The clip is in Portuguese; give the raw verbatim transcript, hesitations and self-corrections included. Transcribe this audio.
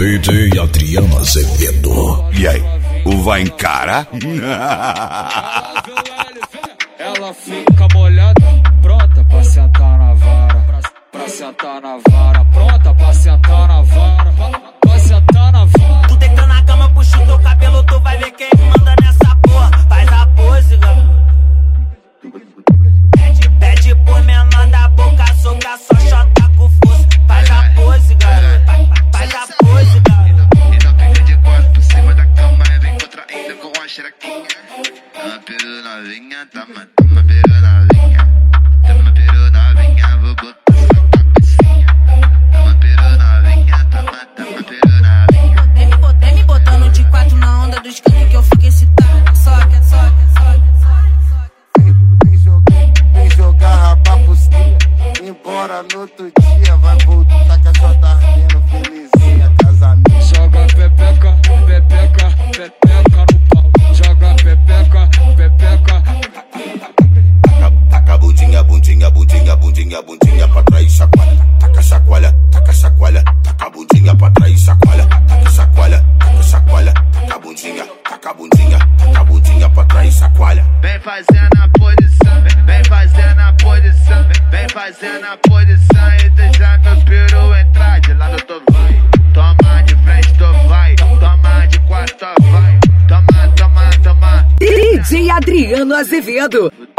D J Adriano Azevedo. E aí, o vai encarar? Ela fica molhada, pronta pra sentar na vara. Pra, pra sentar na vara, pronta pra sentar na vara. Pra, pra sentar na vara. Tu deita na cama, puxa o teu cabelo, tu vai ver quem manda nessa porra. Faz a pose, garoto. Pede, pede por menor da boca, soca, só chota com força. Faz a pose, garoto. Faz a pose, garoto. Então fica de quatro por cima da cama e vem contraindo com a xerequinha. Toma peru novinha, toma, toma peru novinha. Toma peru novinha, vou botar sua cabecinha. Toma peru novinha, toma, toma peru novinha. Vem me, bot, vem me botando de quatro na onda dos cantos que eu fico excitado. Soca, soca, soca, soca. Vem jogar, vem jogar rapa pro cima. Embora no outro dia, vai voltar que a jota ardendo, felizinha, casamento. Joga pepeca, pepeca, pepeca no pau. Joga pepeca, pepeca. Taca a bundinha, bundinha, bundinha, bundinha, bundinha pra trás, chacoalha. Taca chacoalha, taca chacoalha. Taca a bundinha pra trás, chacoalha. Taca chacoalha, taca chacoalha. Taca a bundinha, taca a bundinha, taca a bundinha pra trás, chacoalha. Vem fazendo a posição, vem fazendo a posição, vem fazendo a posição e deixa meu peru entrar. De lado tu vai, toma de frente tu vai, toma de quatro tu vai, toma, toma, toma. D J Adriano Azevedo.